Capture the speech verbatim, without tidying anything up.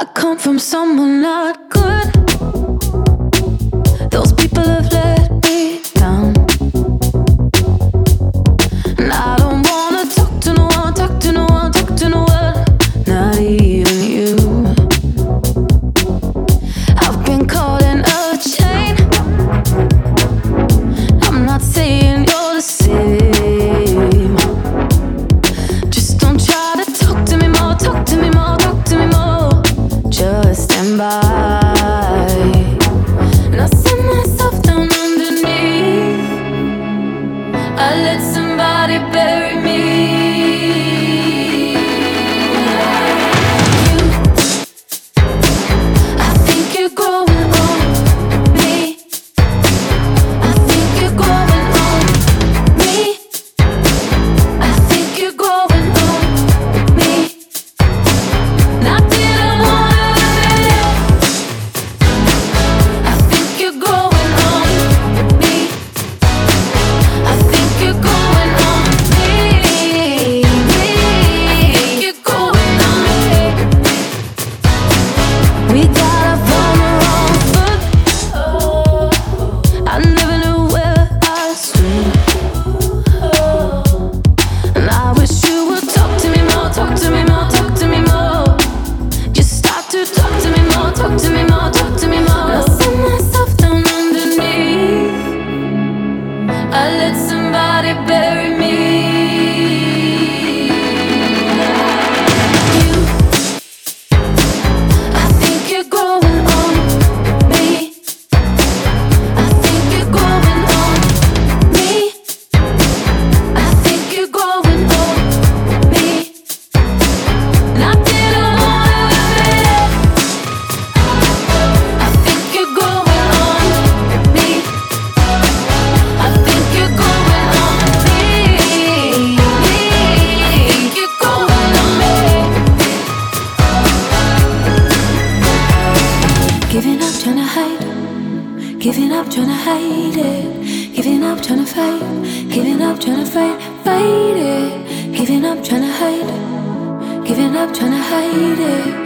I come from someone not good. Those people have let me down, and I don't wanna talk to no one, talk to no one, talk to no one, not even you. I've been caught in a chain. I'm not saying you're the same. Just don't try to talk to me more, talk to me more, talk to me more. Just stand by. And I set myself down underneath. I let somebody bury me. You, I think you're growing on me. I think you're growing on me. I think you're growing on me. And I didn't want to admit it. I think you're growing on me. I think you're growing on me. Me. You're growing on me. We got off on the wrong foot. I never knew where I stood. And I wish you would talk to me more, talk to me more, talk to me more. Just stop to talk to me more, talk to me more, talk to me more. I set myself down underneath. I let somebody bury me. You, I think you're growing on me. I think you're growing on me. I think you're growing on me. And I didn't want to admit it. I think you're growing on me. I think you're growing on me. You're growing on me. Giving up, trying to hide. Giving up, trying to hide it. Giving up, trying to fight. Giving up, trying to fight, fight it. Giving up, trying to hide. Giving up, trying to hide it.